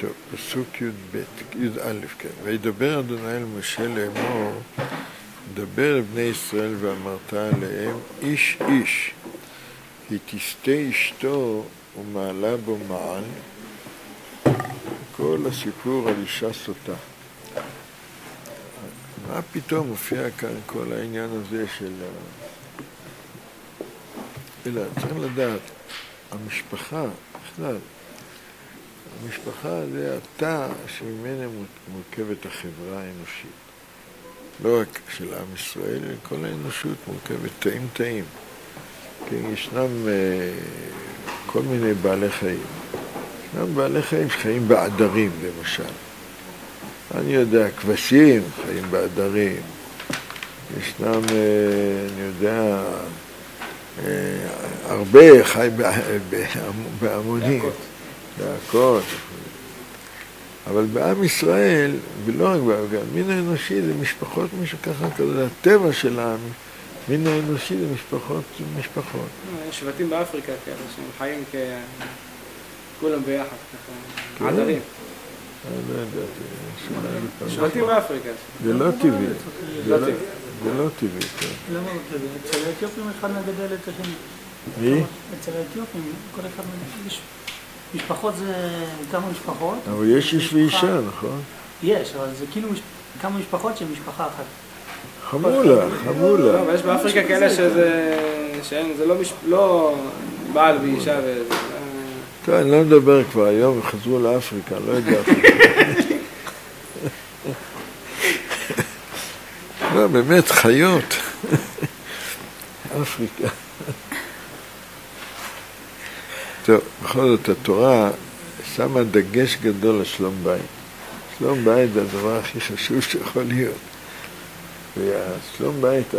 טוב, פסוק י"א, כן. וידבר אדוני אל משה לאמור, דבר אל בני ישראל ואמרת עליהם, איש איש, כי תסתה אשתו ומעלה בו מעל. כל הסיפור על אישה סוטה. מה פתאום מופיע כאן כל העניין הזה של... אלא, צריך לדעת, המשפחה, בכלל, המשפחה זה התא שממנה מורכבת החברה האנושית. לא רק של עם ישראל, כל האנושות מורכבת תאים. כן, ישנם כל מיני בעלי חיים. ישנם בעלי חיים שחיים בעדרים, למשל. אני יודע, כבשים חיים בעדרים. ישנם, אני יודע, הרבה חי בהמונים. להקות. אבל בעם ישראל, ולא רק בעם, מין האנושי זה משפחות, מישהו ככה כזה, הטבע של העם, מין האנושי זה משפחות. יש שבטים באפריקה כאלה, שהם חיים כולם ביחד, ככה, עדרים. לא ידעתי. שבטים באפריקה. זה לא טבעי. זה לא טבעי. למה לא טבעי? אצל האתיופים אחד מגדל את השני. מי? אצל האתיופים, כל אחד מגדל. משפחות זה כמה משפחות. אבל יש איש ואישה, נכון? יש, אבל זה כאילו כמה משפחות שהן משפחה אחת. חמולה. אבל יש באפריקה כאלה שזה לא בעל ואישה וזה. טוב, אני לא מדבר כבר, היום הם חזרו לאפריקה, לא הגעתי. לא, באמת, חיות. אפריקה. טוב, בכל זאת, התורה שמה דגש גדול על שלום בית. שלום בית זה הדבר הכי חשוב שיכול להיות. והשלום בית,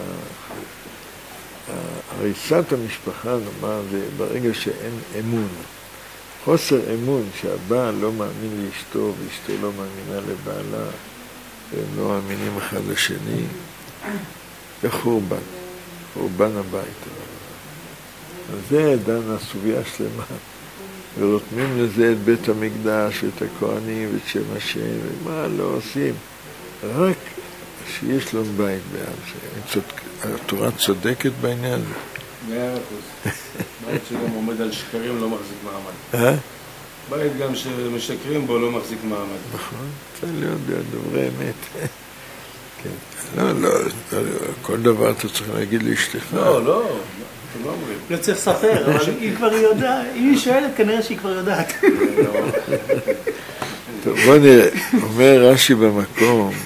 הריסת המשפחה, נאמר, זה ברגע שאין אמון. חוסר אמון, שהבעל לא מאמין לאשתו ואשתו לא מאמינה לבעלה, והם לא מאמינים אחד לשני, זה חורבן הבית. אז זה דנה סוגיה שלמה, ורותמים לזה את בית המקדש ואת הכהנים ואת שם השם, ומה לא עושים. רק שיש לו בית בעם, התורה צודקת בעניין הזה. בית שגם עומד על שקרים לא מחזיק מעמד. בית גם שמשקרים בו לא מחזיק מעמד. נכון, צריך להיות דברי אמת. לא, כל דבר אתה צריך להגיד לאשתך. לא. לא צריך לספר, אבל היא כבר יודעת, אם היא שואלת כנראה שהיא כבר יודעת. טוב, בוא נראה, אומר רש"י במקום,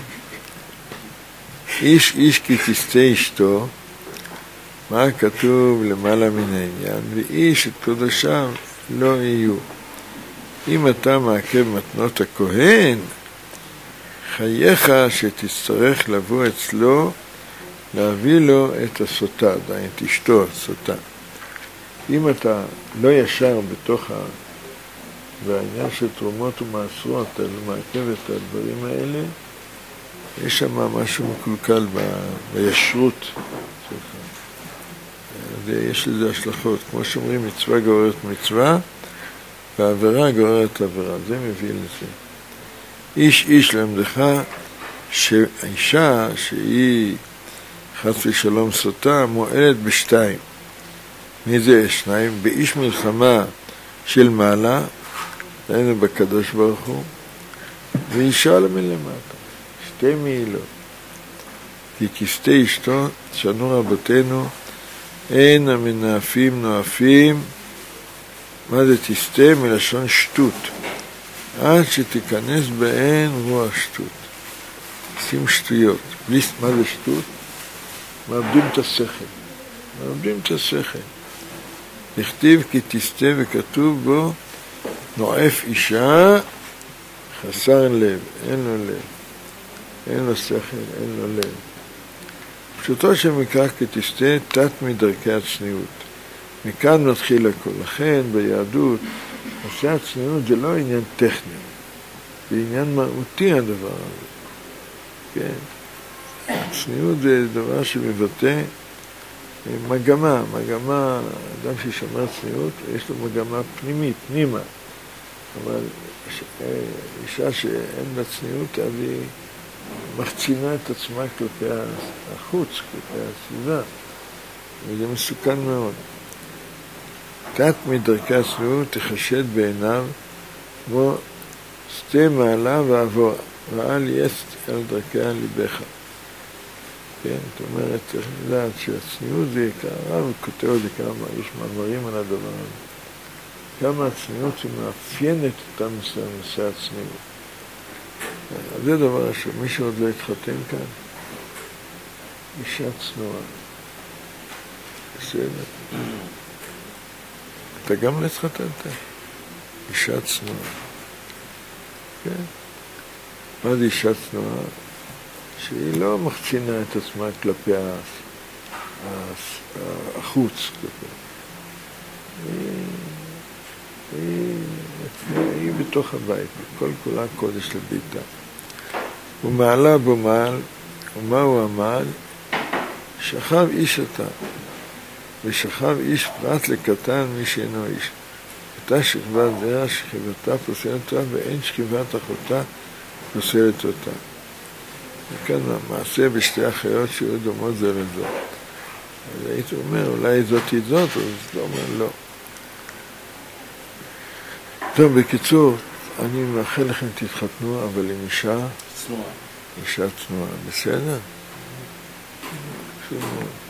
איש איש כי תסתה אשתו, מה כתוב למעלה מן העניין, ואיש את קודשיו לא יהיו. אם אתה מעכב מתנות הכהן, חייך שתצטרך לבוא אצלו, להביא לו את הסוטה, את אשתו הסוטה. אם אתה לא ישר בתוך והעניין של תרומות ומעשרות, אתה מעכב את הדברים האלה, יש שם משהו מקולקל בישרות שלך. יש לזה השלכות. כמו שאומרים, מצווה גוררת מצווה, והעבירה גוררת עבירה. זה מביא לזה. איש איש למדך שהאישה שהיא חס ושלום סוטה מועלת בשתיים. מי זה שניים? באיש מלחמה של מעלה, היינו בקדוש ברוך הוא, ואישה למלמטה. שתי מעילות. כי תסתה אשתו, שנו רבותינו, אין המנאפים נואפים. מה זה תסתה? מלשון שטות. עד שתיכנס בהן רוח שטות. עושים שטויות. מה זה שטות? מאבדים את השכל. נכתיב כי תסתה וכתוב בו נואף אישה חסר לב, אין לו לב. אין לו שכל, אין לו לב. פשוטו שמקרא כי תסתה תת מדרכי הצניעות. מכאן מתחיל הכל. לכן ביהדות נושא הצניעות זה לא עניין טכני, זה עניין מהותי הדבר הזה. כן. הצניעות זה דבר שמבטא מגמה, אדם ששמר צניעות, יש לו מגמה פנימית, פנימה. אבל אישה שאין לה צניעות, אז היא מחצינה את עצמה כלפי החוץ, כלפי הסביבה, וזה מסוכן מאוד. קט מדרכי הצניעות תחשד בעיניו כמו סטה מעלה ועבור, ואל יסט על דרכי ליבך. כן, זאת אומרת, צריך לדעת שהצניעות זה יקר, הרב כותב את זה כמה, יש מעברים על הדבר הזה. כמה הצניעות שמאפיינת את נושא הצניעות. זה דבר שמי שעוד לא התחתן כאן, אישה צנועה. בסדר. אתה גם לא התחתנת? אישה צנועה. כן. מה זה אישה צנועה? שהיא לא מחצינה את עצמה כלפי החוץ. היא בתוך הבית, כל כולה קודש לביתה. ומעלה בו מעל, ומהו המעל? שכב איש אתה, ושכב איש פרט לקטן מי שאינו איש. אותה שכבת זרע שכבתה פוסלת אותה, ואין שכבת אחותה פוסלת אותה. וכאן המעשה בשתי אחיות שהיו דומות זה לזאת. אז הייתי אומר, אולי זאת היא זאת, אז לא אומר לא. טוב, בקיצור, אני מאחל לכם תתחתנו, אבל עם אישה צנועה. אישה צנועה, בסדר? חשוב מאוד.